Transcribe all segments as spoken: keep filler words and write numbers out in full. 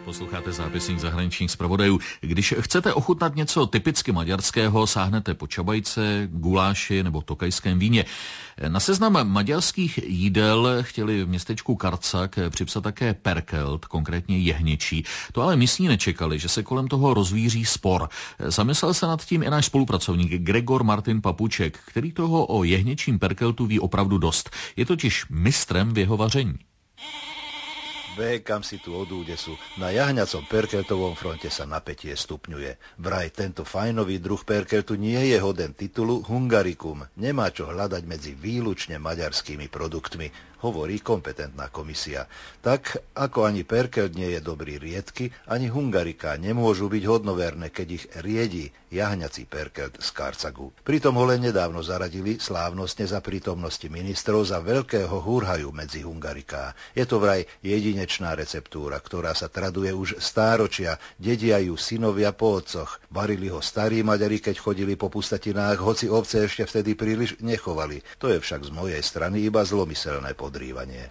Posloucháte zápisník zahraničních zpravodajů. Když chcete ochutnat něco typicky maďarského, sáhnete po čabajce, guláši nebo tokajském víně. Na seznam maďarských jídel chtěli v městečku Karcag připsat také perkelt, konkrétně jehněčí. To ale místní nečekali, že se kolem toho rozvíří spor. Zamyslel se nad tím i náš spolupracovník Gregor Martin Papuček, který toho o jehněčím perkeltu ví opravdu dost. Je totiž mistrem v jeho vaření. Bekam si tu od údesu. Na jahňacom perkeltovom fronte sa napätie stupňuje. Vraj tento fajnový druh perkeltu nie je hoden titulu Hungarikum. Nemá čo hľadať medzi výlučne maďarskými produktmi, hovorí kompetentná komisia. Tak, ako ani perkelt nie je dobrý riedky, ani Hungarika nemôžu byť hodnoverné, keď ich riedi jahňací perkelt z Karcagu. Pritom ho len nedávno zaradili slávnostne za prítomnosti ministrov za veľkého húrhaju medzi Hungariká. Je to vraj jedinečná receptúra, ktorá sa traduje už stáročia, dedia ju synovia po otcoch. Varili ho starí Maďari, keď chodili po pustatinách, hoci ovce ešte vtedy príliš nechovali. To je však z mojej strany iba zlomyselné podrývanie.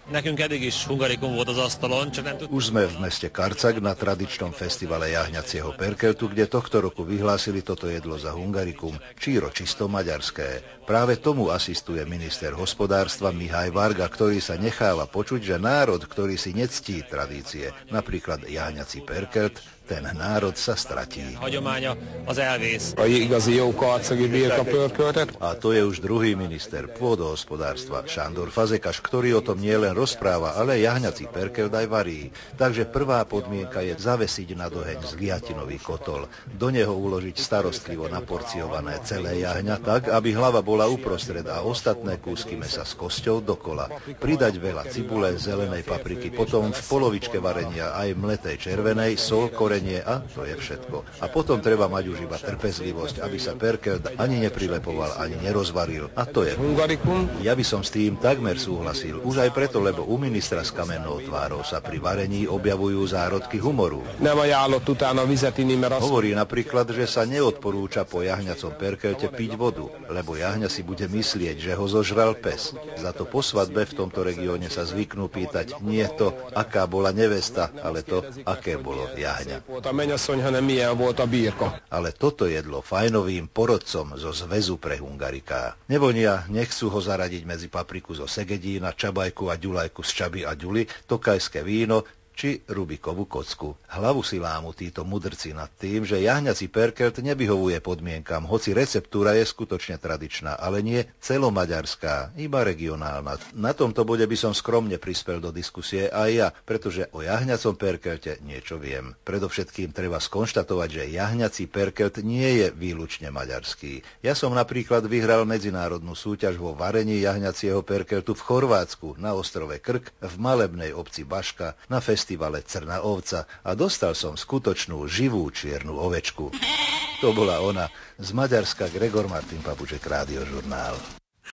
Už sme v meste Karcag na tradičnom festivale jahňacieho perkeltu, kde tohto roku vyhlásili toto jedlo za Hungarikum, číro čisto maďarské. Práve tomu asistuje minister hospodárstva Mihály Varga, ktorý sa necháva počuť, že národ, ktorý si nectí tradície, napríklad jahňací perkelt, ten národ sa stratí. A to je už druhý minister pôdohospodárstva Sándor Fazekas, ktorý o tom nielen rozpráva, ale jahňací perkelt aj varí. Takže prvá podmienka je zavesiť na doheň zliatinový kotol. Do neho uložiť starostlivo naporciované celé jahňa tak, aby hlava bola uprostred a ostatné kúsky mesa s kosťou dokola. Pridať veľa cibule, zelenej papriky, potom v polovičke varenia aj mletej červenej, sol, korenie a to je všetko. A potom treba mať už iba trpezlivosť, aby sa perkelt ani neprilepoval, ani nerozvaril. A to je Hungarikum. Ja by som s tým takmer súhlasil. Už aj preto, lebo u ministra s kamennou tvárou sa pri varení objavujú zárodky humoru. Hovorí napríklad, že sa neodporúča po jahňacom perkelte piť vodu, lebo jahňa si bude myslieť, že ho zožral pes. Za to po svadbe v tomto regióne sa zvyknú pýtať nie to, aká bola nevesta, ale to, aké bolo jahňa. Ale toto jedlo fajnovým porodcom zo zväzu pre Hungariká. Nevonia, nechcú ho zaradiť medzi papriku zo Segedína, čabajku a ďulajku z čaby a ďuly, tokajské víno či Rubikovú kocku. Hlavu si lámu títo mudrci nad tým, že jahňací perkelt nevyhovuje podmienkam, hoci receptúra je skutočne tradičná, ale nie celomaďarská, iba regionálna. Na tomto bode by som skromne prispel do diskusie aj ja, pretože o jahňacom perkelte niečo viem. Predovšetkým treba skonštatovať, že jahňací perkelt nie je výlučne maďarský. Ja som napríklad vyhral medzinárodnú súťaž vo varení jahňacieho perkeltu v Chorvátsku, na ostrove Krk, v malebnej obci Baška, na festivale festivale Crná ovca a dostal som skutočnú živú čiernu ovečku. To bola ona, z Maďarska Gregor Martin Papuček, Rádiožurnál.